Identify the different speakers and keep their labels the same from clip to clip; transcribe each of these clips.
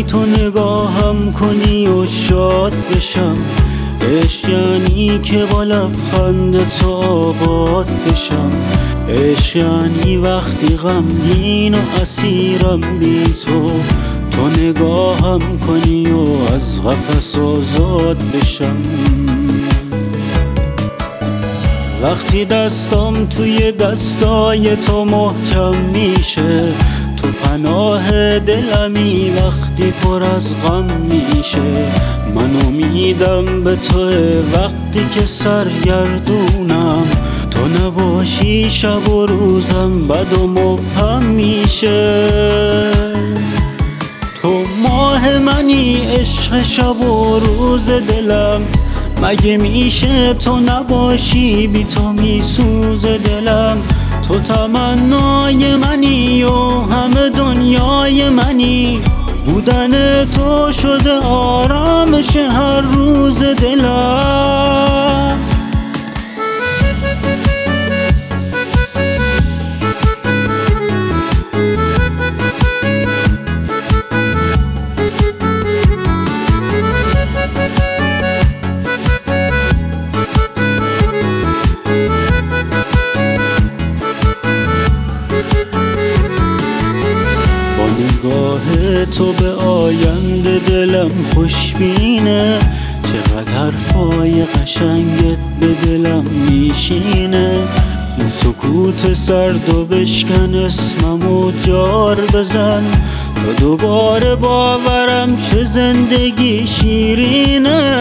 Speaker 1: یعنی تو نگاهم کنی و شاد بشم، عشق یعنی که با لبخند تو آباد بشم، عشق یعنی وقتی غمگین و اسیرم بی تو، تو نگاهم کنی و از قفس آزاد بشم. وقتی دستم توی دستای تو محکم میشه، تو پناه دلمی وقتی پر از غم میشه، من امیدم به توه وقتی که سرگردونم، تو نباشی شب و روزم بد و مبهم میشه. تو ماه منی عشق شب و روز دلم، مگه میشه تو نباشی بی تو میسوزه دلم، تو تمنای منی و همه دنیای منی، بودن تو شده آرامش هر روز دلم. نگاه تو به آینده دلم خوشبینه، چقدر حرفای قشنگت به دلم میشینه، این سکوت سرد و بشکن اسممو جار بزن، تا دوباره باورم شه زندگی شیرینه.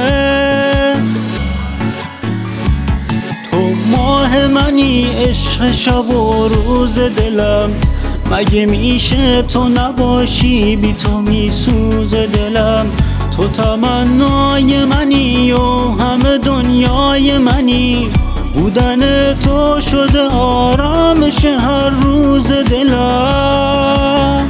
Speaker 1: تو ماه منی عشق شب و روز دلم، مگه میشه تو نباشی بی تو میسوزه دلم، تو تمنای منی و همه دنیای منی، بودن تو شده آرامش هر روز دلم.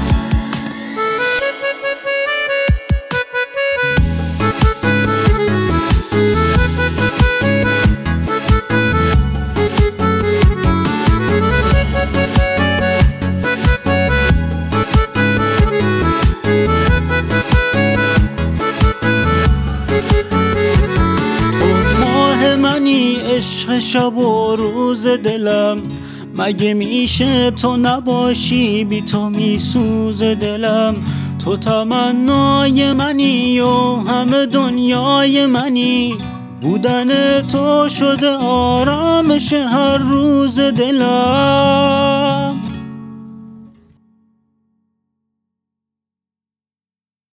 Speaker 1: عشق شب و روز دلم، مگه میشه تو نباشی بی تو میسوزه دلم، تو تمنای منی و همه دنیای منی، بودن تو شده آرامش هر روز دلم.